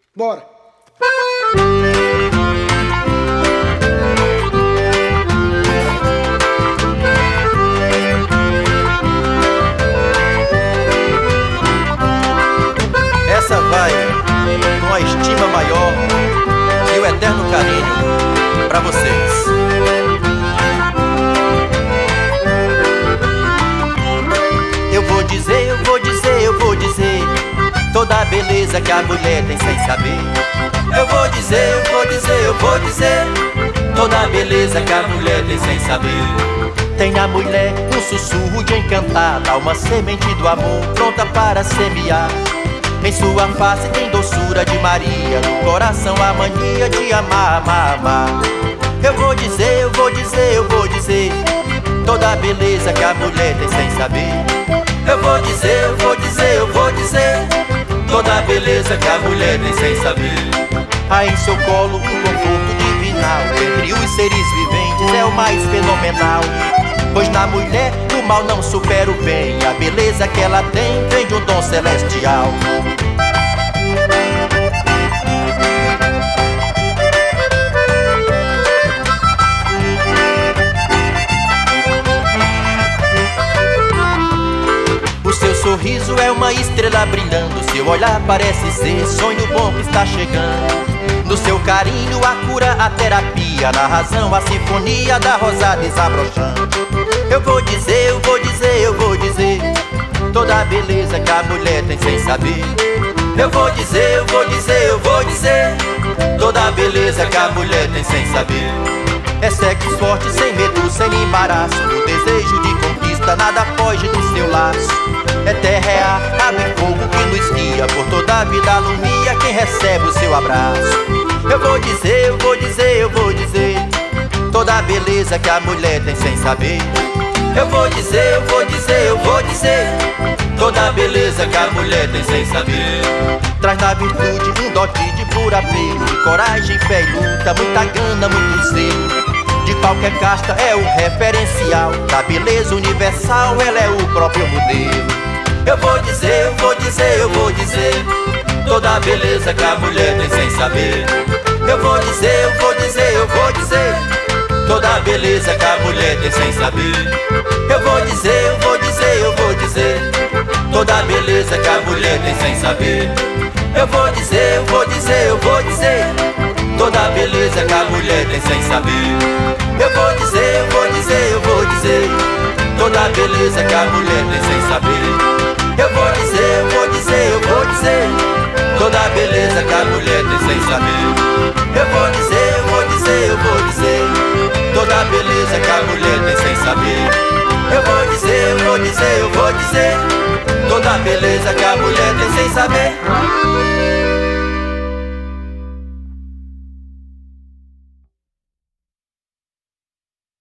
Bora! Essa vai com a estima maior e o eterno carinho pra vocês. Eu vou dizer toda a beleza que a mulher tem sem saber. Eu vou dizer toda a beleza que a mulher tem sem saber. Tem na mulher um sussurro de encantada, uma semente do amor pronta para semear. Em sua face tem doçura de Maria, no coração a mania de amar, amar, amar. Eu vou dizer toda a beleza que a mulher tem sem saber. Eu vou dizer toda a beleza que a mulher tem sem saber. Há em seu colo um conforto divinal, entre os seres viventes é o mais fenomenal. Pois na mulher o mal não supera o bem, a beleza que ela tem vem de um dom celestial. O seu sorriso é uma estrela brilhando, seu olhar parece ser sonho bom que está chegando. No seu carinho a cura, a terapia, na razão a sinfonia da rosa desabrochando. Eu vou dizer toda a beleza que a mulher tem sem saber. Eu vou dizer toda a beleza que a mulher tem sem saber. É sexo forte, sem medo, sem embaraço, o desejo de conquista nada foge do seu laço. É terra, é ar, água e fogo que nos guia, por toda a vida alumia quem recebe o seu abraço. Eu vou dizer toda a beleza que a mulher tem sem saber. Eu vou dizer toda a beleza que a mulher tem sem saber. Traz na virtude um dote de pura apego, de coragem, fé e luta, muita gana, muito zelo. De qualquer casta é o referencial da beleza universal, ela é o próprio modelo. Eu vou dizer toda a beleza que a mulher tem sem saber. Eu vou dizer toda a beleza que a mulher tem sem saber. Eu vou dizer toda a beleza que a mulher tem sem saber. Eu vou dizer toda a beleza que a mulher tem sem saber. Eu vou dizer toda a beleza que a mulher tem sem saber. Eu vou dizer toda a beleza que a mulher tem sem saber. Eu vou dizer toda a beleza que a mulher tem sem saber. Eu vou dizer toda a beleza que a mulher tem sem saber.